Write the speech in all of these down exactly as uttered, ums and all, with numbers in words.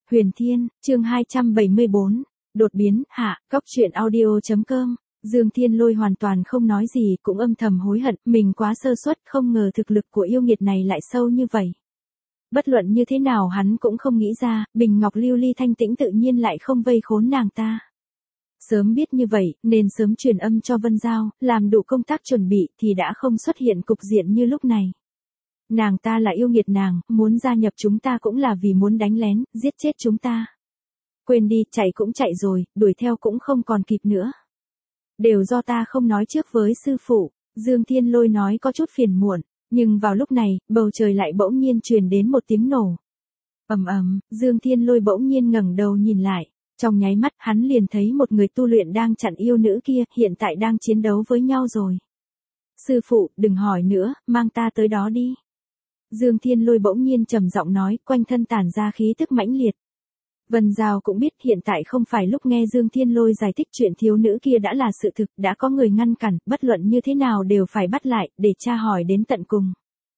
Huyền Thiên, chương hai trăm bảy mươi bốn, đột biến, hạ, góc truyện audio.com. Dương Thiên Lôi hoàn toàn không nói gì, cũng âm thầm hối hận, mình quá sơ suất, không ngờ thực lực của yêu nghiệt này lại sâu như vậy. Bất luận như thế nào hắn cũng không nghĩ ra, bình ngọc lưu ly thanh tĩnh tự nhiên lại không vây khốn nàng ta. Sớm biết như vậy, nên sớm truyền âm cho Vân Giao, làm đủ công tác chuẩn bị thì đã không xuất hiện cục diện như lúc này. Nàng ta là yêu nghiệt nàng, muốn gia nhập chúng ta cũng là vì muốn đánh lén, giết chết chúng ta. Quên đi, chạy cũng chạy rồi, đuổi theo cũng không còn kịp nữa. Đều do ta không nói trước với sư phụ, Dương Thiên Lôi nói có chút phiền muộn, nhưng vào lúc này, bầu trời lại bỗng nhiên truyền đến một tiếng nổ. Ầm ầm, Dương Thiên Lôi bỗng nhiên ngẩng đầu nhìn lại, trong nháy mắt hắn liền thấy một người tu luyện đang chặn yêu nữ kia, hiện tại đang chiến đấu với nhau rồi. Sư phụ, đừng hỏi nữa, mang ta tới đó đi. Dương Thiên Lôi bỗng nhiên trầm giọng nói, quanh thân tản ra khí tức mãnh liệt. Vân Giao cũng biết hiện tại không phải lúc nghe Dương Thiên Lôi giải thích chuyện thiếu nữ kia đã là sự thực, đã có người ngăn cản, bất luận như thế nào đều phải bắt lại, để tra hỏi đến tận cùng.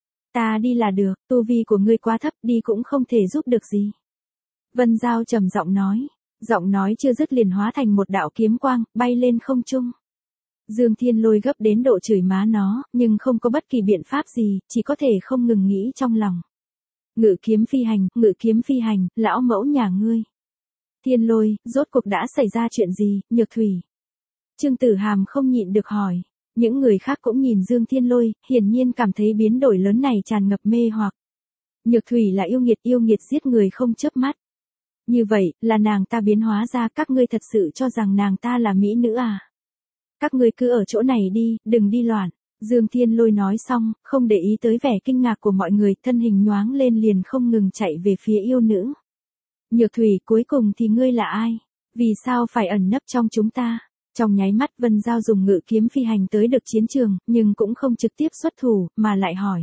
Ta đi là được, tu vi của ngươi quá thấp, đi cũng không thể giúp được gì. Vân Giao trầm giọng nói, giọng nói chưa dứt liền hóa thành một đạo kiếm quang, bay lên không trung. Dương Thiên Lôi gấp đến độ chửi má nó, nhưng không có bất kỳ biện pháp gì, chỉ có thể không ngừng nghĩ trong lòng. Ngự kiếm phi hành, ngự kiếm phi hành, lão mẫu nhà ngươi. Thiên Lôi, rốt cuộc đã xảy ra chuyện gì, Nhược Thủy? Trương Tử Hàm không nhịn được hỏi. Những người khác cũng nhìn Dương Thiên Lôi, hiển nhiên cảm thấy biến đổi lớn này tràn ngập mê hoặc. Nhược Thủy là yêu nghiệt, yêu nghiệt giết người không chớp mắt. Như vậy, là nàng ta biến hóa ra, các ngươi thật sự cho rằng nàng ta là mỹ nữ à? Các ngươi cứ ở chỗ này đi, đừng đi loạn. Dương Thiên Lôi nói xong, không để ý tới vẻ kinh ngạc của mọi người, thân hình nhoáng lên liền không ngừng chạy về phía yêu nữ. Nhược Thủy, cuối cùng thì ngươi là ai? Vì sao phải ẩn nấp trong chúng ta? Trong nháy mắt Vân Giao dùng ngự kiếm phi hành tới được chiến trường, nhưng cũng không trực tiếp xuất thủ, mà lại hỏi.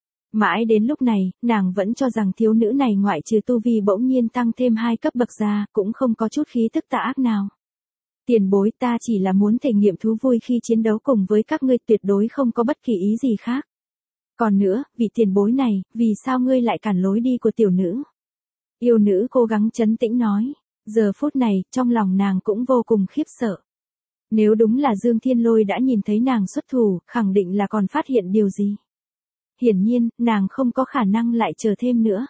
Mãi đến lúc này, nàng vẫn cho rằng thiếu nữ này ngoại trừ tu vi bỗng nhiên tăng thêm hai cấp bậc ra, cũng không có chút khí tức tà ác nào. Tiền bối, ta chỉ là muốn thể nghiệm thú vui khi chiến đấu cùng với các ngươi, tuyệt đối không có bất kỳ ý gì khác. Còn nữa, vì tiền bối này, vì sao ngươi lại cản lối đi của tiểu nữ? Yêu nữ cố gắng trấn tĩnh nói, giờ phút này, trong lòng nàng cũng vô cùng khiếp sợ. Nếu đúng là Dương Thiên Lôi đã nhìn thấy nàng xuất thủ, khẳng định là còn phát hiện điều gì. Hiển nhiên, nàng không có khả năng lại chờ thêm nữa.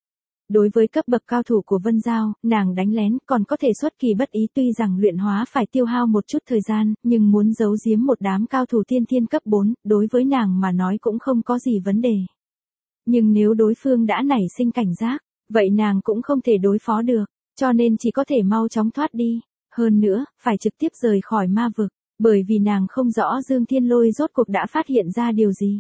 Đối với cấp bậc cao thủ của Vân Giao, nàng đánh lén còn có thể xuất kỳ bất ý, tuy rằng luyện hóa phải tiêu hao một chút thời gian, nhưng muốn giấu giếm một đám cao thủ tiên thiên cấp bốn, đối với nàng mà nói cũng không có gì vấn đề. Nhưng nếu đối phương đã nảy sinh cảnh giác, vậy nàng cũng không thể đối phó được, cho nên chỉ có thể mau chóng thoát đi. Hơn nữa, phải trực tiếp rời khỏi ma vực, bởi vì nàng không rõ Dương Thiên Lôi rốt cuộc đã phát hiện ra điều gì.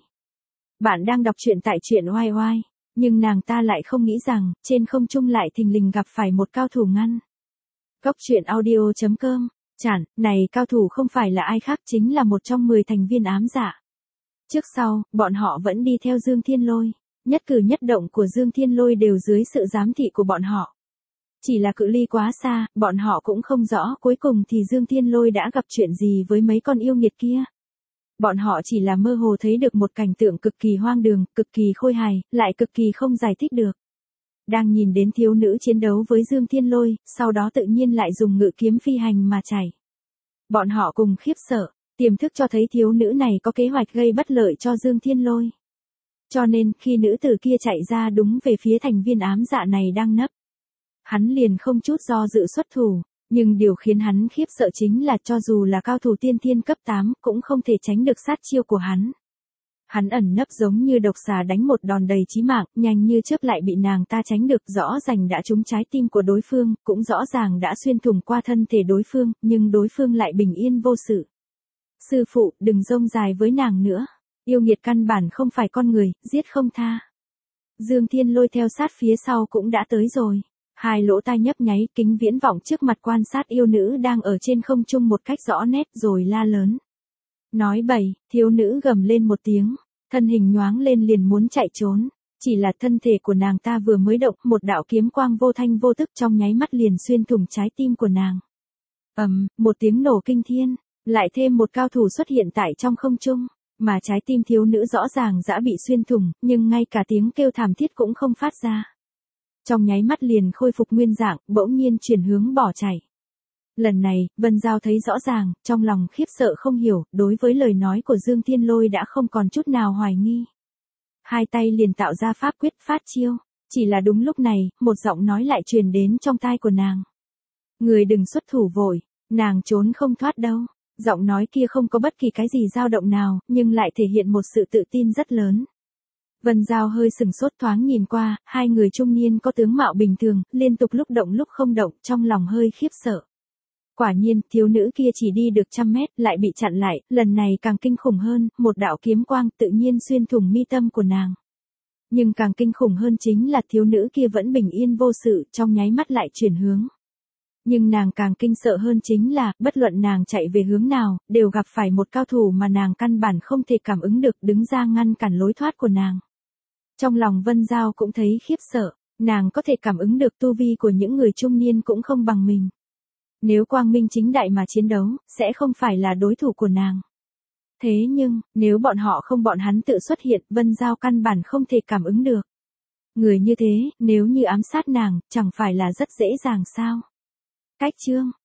Bạn đang đọc truyện tại truyện oai oai. Nhưng nàng ta lại không nghĩ rằng, trên không trung lại thình lình gặp phải một cao thủ ngăn. Góc truyện audio.com, chản, này cao thủ không phải là ai khác, chính là một trong mười thành viên ám dạ. Trước sau, bọn họ vẫn đi theo Dương Thiên Lôi, nhất cử nhất động của Dương Thiên Lôi đều dưới sự giám thị của bọn họ. Chỉ là cự ly quá xa, bọn họ cũng không rõ cuối cùng thì Dương Thiên Lôi đã gặp chuyện gì với mấy con yêu nghiệt kia. Bọn họ chỉ là mơ hồ thấy được một cảnh tượng cực kỳ hoang đường, cực kỳ khôi hài, lại cực kỳ không giải thích được. Đang nhìn đến thiếu nữ chiến đấu với Dương Thiên Lôi, sau đó tự nhiên lại dùng ngự kiếm phi hành mà chạy. Bọn họ cùng khiếp sợ, tiềm thức cho thấy thiếu nữ này có kế hoạch gây bất lợi cho Dương Thiên Lôi. Cho nên, khi nữ tử kia chạy ra đúng về phía thành viên ám dạ này đang nấp, hắn liền không chút do dự xuất thủ. Nhưng điều khiến hắn khiếp sợ chính là cho dù là cao thủ tiên thiên cấp tám cũng không thể tránh được sát chiêu của hắn. Hắn ẩn nấp giống như độc xà đánh một đòn đầy chí mạng, nhanh như chớp lại bị nàng ta tránh được, rõ ràng đã trúng trái tim của đối phương, cũng rõ ràng đã xuyên thủng qua thân thể đối phương, nhưng đối phương lại bình yên vô sự. Sư phụ, đừng rông dài với nàng nữa. Yêu nghiệt căn bản không phải con người, giết không tha. Dương Thiên Lôi theo sát phía sau cũng đã tới rồi. Hai lỗ tai nhấp nháy, kính viễn vọng trước mặt quan sát yêu nữ đang ở trên không trung một cách rõ nét rồi la lớn. Nói bậy, thiếu nữ gầm lên một tiếng, thân hình nhoáng lên liền muốn chạy trốn. Chỉ là thân thể của nàng ta vừa mới động, một đạo kiếm quang vô thanh vô tức trong nháy mắt liền xuyên thủng trái tim của nàng. Ầm, một tiếng nổ kinh thiên, lại thêm một cao thủ xuất hiện tại trong không trung, mà trái tim thiếu nữ rõ ràng đã bị xuyên thủng, nhưng ngay cả tiếng kêu thảm thiết cũng không phát ra. Trong nháy mắt liền khôi phục nguyên dạng, bỗng nhiên chuyển hướng bỏ chạy. Lần này, Vân Giao thấy rõ ràng, trong lòng khiếp sợ không hiểu, đối với lời nói của Dương Thiên Lôi đã không còn chút nào hoài nghi. Hai tay liền tạo ra pháp quyết phát chiêu, chỉ là đúng lúc này, một giọng nói lại truyền đến trong tai của nàng. Người đừng xuất thủ vội, nàng trốn không thoát đâu. Giọng nói kia không có bất kỳ cái gì dao động nào, nhưng lại thể hiện một sự tự tin rất lớn. Vân Giao hơi sừng sốt thoáng nhìn qua, hai người trung niên có tướng mạo bình thường, liên tục lúc động lúc không động, trong lòng hơi khiếp sợ. Quả nhiên, thiếu nữ kia chỉ đi được trăm mét, lại bị chặn lại, lần này càng kinh khủng hơn, một đạo kiếm quang tự nhiên xuyên thủng mi tâm của nàng. Nhưng càng kinh khủng hơn chính là thiếu nữ kia vẫn bình yên vô sự, trong nháy mắt lại chuyển hướng. Nhưng nàng càng kinh sợ hơn chính là, bất luận nàng chạy về hướng nào, đều gặp phải một cao thủ mà nàng căn bản không thể cảm ứng được đứng ra ngăn cản lối thoát của nàng. Trong lòng Vân Giao cũng thấy khiếp sợ, nàng có thể cảm ứng được tu vi của những người trung niên cũng không bằng mình. Nếu quang minh chính đại mà chiến đấu, sẽ không phải là đối thủ của nàng. Thế nhưng, nếu bọn họ không bọn hắn tự xuất hiện, Vân Giao căn bản không thể cảm ứng được. Người như thế, nếu như ám sát nàng, chẳng phải là rất dễ dàng sao? Cách chương